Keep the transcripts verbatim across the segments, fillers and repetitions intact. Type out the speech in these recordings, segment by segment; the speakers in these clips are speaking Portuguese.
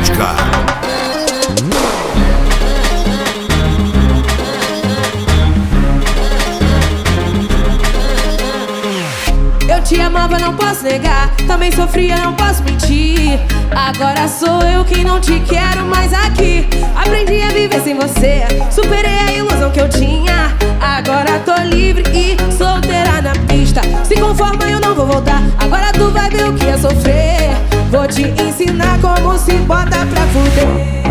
Acústica. Eu te amava, não posso negar. Também sofria, não posso mentir. Agora sou eu quem não te quero mais aqui. Aprendi a viver sem você, superei a ilusão que eu tinha. Agora tô livre e solteira na pista. Se conforma, eu não vou voltar. Agora tu vai ver o que é sofrer. Vou te ensinar como se bota pra fuder.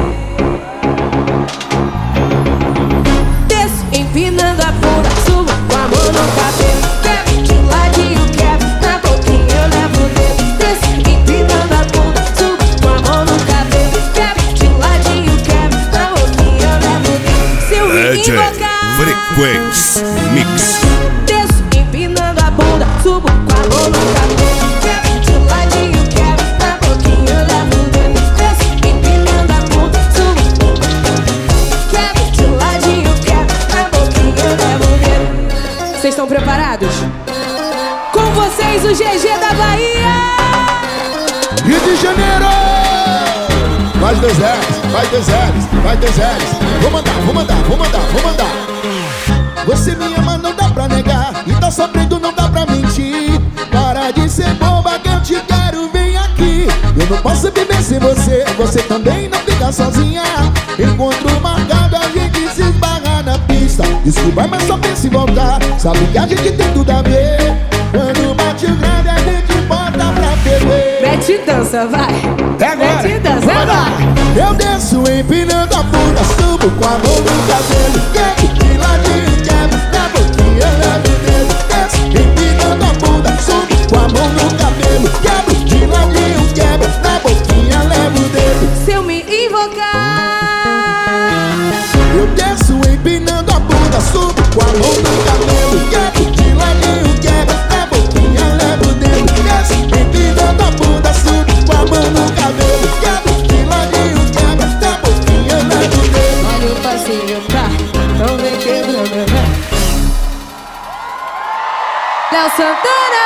Desço empinando a bunda, subo com a mão no cabelo. Quebro de ladinho, quebro, na boquinha eu levo o dedo. Desço empinando a bunda, subo com a mão no cabelo. Quebro de ladinho, quebro, na boquinha eu levo o dedo. Se eu me invocar Frequência Mix. Desço empinando a bunda, subo com a mão no cabelo. Quebro de ladinho, quebro, na boquinha eu levo o dedo. Desço empinando a bunda, subo. Quebro de ladinho, quebro, na boquinha eu levo o dedo. Vocês estão preparados? Com vocês o G G da Bahia! Rio de Janeiro! Vai dois L's, vai dois L's, vai dois L's. Vou mandar, vou mandar, vou mandar, vou mandar. Você me ama, não dá pra negar. E tá sofrendo, não dá pra mentir. Para de ser boba que eu te quero, vem aqui. Eu não posso viver sem você. Você também não fica sozinha. Encontro marcado, a gente se esbarra na pista. Desculpa, mas só pensa em voltar. Sabe que a gente tem tudo a ver. Quando bate o grande, a gente bota pra beber. Mete dança, vai! É agora! Mete dança, agora! Eu desço empinando a bunda, subo com a mão no cabelo. Quebro de ladinho, quebro, na boquinha eu levo o dedo. Desço empinando a bunda, subo com a mão no cabelo. Quebro de ladinho, quebro, na boquinha eu levo o dedo. Se eu me invocar, Eu desço empinando a bunda, subo com a mão no cabelo. Quebro de ladinho, quebro, na boquinha eu levo o dedo. Desço empinando a bunda, subo com a mão no cabelo. Quebro de ladinho, quebro, na boquinha eu levo o dedo. olha o passinho, tá? Então vem quebrando, né? Léo Santana!